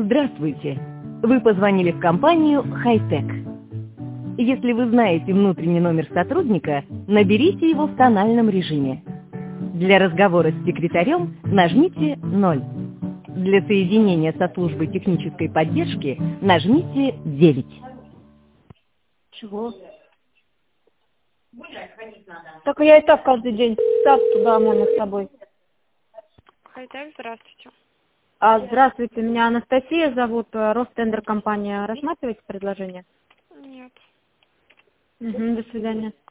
Здравствуйте! Вы позвонили в компанию «Хай-Тек». Если вы знаете внутренний номер сотрудника, наберите его в тональном режиме. Для разговора с секретарем нажмите 0. Для соединения со службой технической поддержки нажмите 9. Чего? Так я и так каждый день сад туда можно с тобой. Хай-Тек, здравствуйте. Здравствуйте, меня Анастасия зовут, Ростендер компания. Рассматриваете предложение? Нет. До свидания.